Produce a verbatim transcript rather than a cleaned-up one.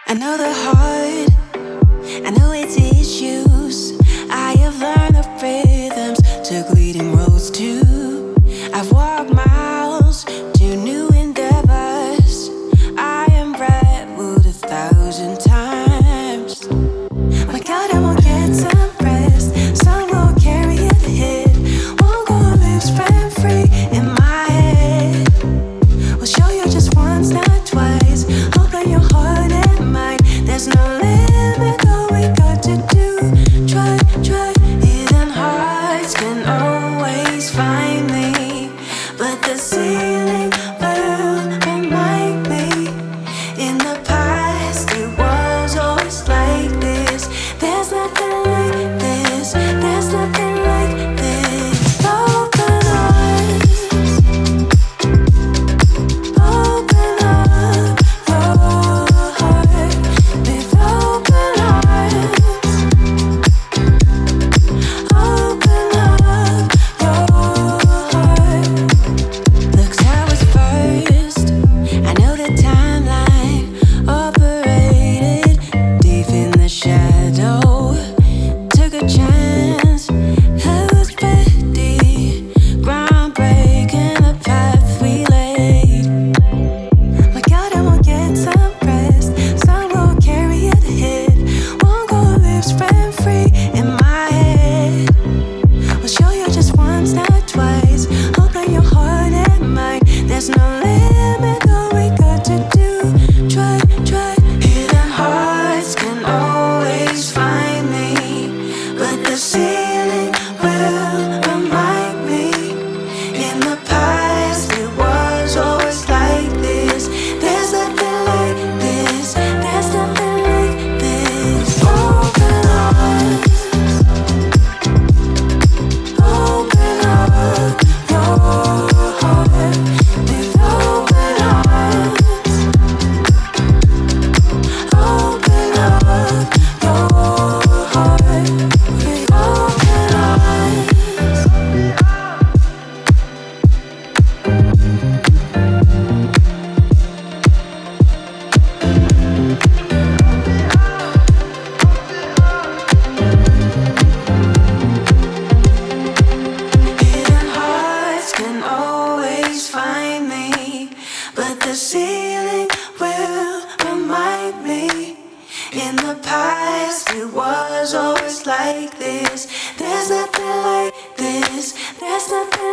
I know the heart, I know its issues. I have learned the rhythms, took leading roads too. I've walked miles to new endeavors. I am redwood a thousand times. My God, I won't get some rest. Sun will carry it ahead. Won't go lives rent free in my head. We'll show you just once, not twice. Open your heart and mind. There's no limit, all we got to do. Try, try. Hidden hearts can always find me, but the ceiling will remind me. In the past, it was always like this. There's nothing like this. There's nothing like this. Open eyes. Open up your heart with open eyes. Open up your heart. Looks how it's first. I know the timeline operated deep in the shadow. Took a chance, I was ready. Groundbreaking the path we laid. My God, I won't get some rest. Sun will carry it ahead. Won't go lives rent free in my head. We'll show you just once, not twice. Open your heart and mind. There's no limit, all we got to do. Try, try. Hidden hearts can always find me, but the ceiling will remind me. In the past, it was always like this. There's nothing like this. There's nothing like this. Open eyes. Open up your heart with open eyes. Open up your heart with open eyes. Hidden hearts can always find me, but the ceiling will remind me. In the past, it was always like this. There's nothing like this. There's nothing